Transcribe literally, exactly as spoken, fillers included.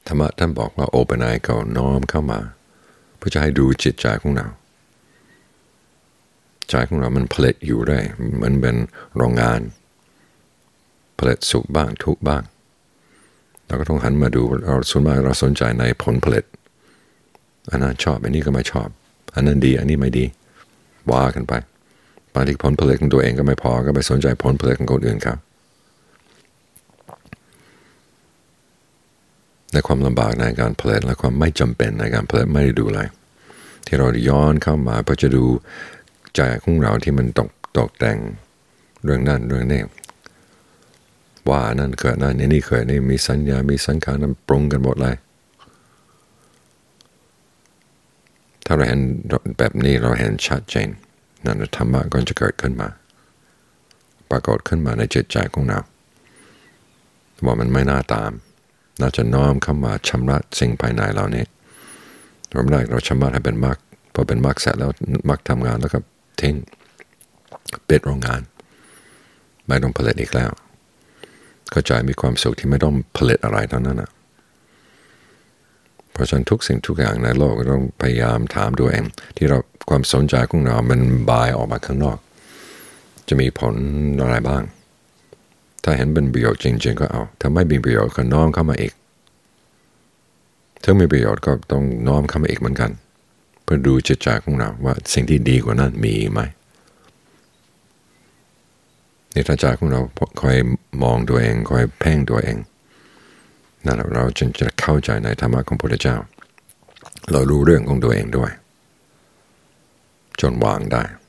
ธรรมะท่านบอกว่าโอเปนไอก็น้อมเข้ามาเพื่อจะให้ดูจิตใจของเราใจของเรามันผลิตอยู่ได้มันเป็นโรงงานผลิตสุขบ้างทุกข์บ้างเราก็ต้องหันมาดูเราส่วนมากเราสนใจในผลผลิตอันนั้นชอบอันนี้ก็ไม่ชอบอันนั้นดีอันนี้ไม่ดีว่ากันไปบางทีผลผลิตของตัวเองก็ไม่พอก็ไปสนใจผลผลิตของคนอื่นครับในความลำบากในการผลิตและความไม่จำเป็นในการผลิตไม่ได้ดูอะไรที่เราย้อนเข้ามาเพื่อจะดูใจของเราที่มันตกตกแต่งเรื่องนั้นเรื่องนี้ว่านั่นเกิดนั่นนี่เกิดนี่มีสัญญามีสังขารนั้นปรุงกันหมดเลยถ้าเราเห็นแบบนี้เราเห็นชัดเจนนั่นธรรมะก็จะเกิดขึ้นมาปรากฏขึ้นมาในจิตใจของเราว่ามันไม่น่าตามน่าจะน้อมเข้ามาชำระสิ่งภายในเรานี้เราไม่ได้เราชำระให้เป็นมรรคพอเป็นมรรคเสร็จแล้วมรรคทำงานแล้วก็ทิ้งปิดโรงงานไม่ต้องผลิตอีกแล้วเข้าใจมีความสุขที่ไม่ต้องผลิตอะไรเท่านั้นนะเพราะฉะนั้นทุกสิ่งทุกอย่างในโลกต้องพยายามถามตัวเองที่เราความสนใจของเรามันบายออกมาข้างนอกจะมีผลอะไรบ้างถ้าเห็นเป็นประโยชน์จริงๆก็เอาถ้าไม่มีประโยชน์ก็น้อมเข้ามาอีกถ้ามีประโยชน์ก็ต้องน้อมเข้ามาอีกเหมือนกันเพื่อดูจิตใจของเราว่าสิ่งที่ดีกว่านั้นมีไหมในจิตใจของเราคอยมองตัวเองคอยเพ่งตัวเองนั่นแหละเราจึงจะเข้าใจในธรรมะของพระพุทธเจ้าเรารู้เรื่องของตัวเองด้วยจนวางได้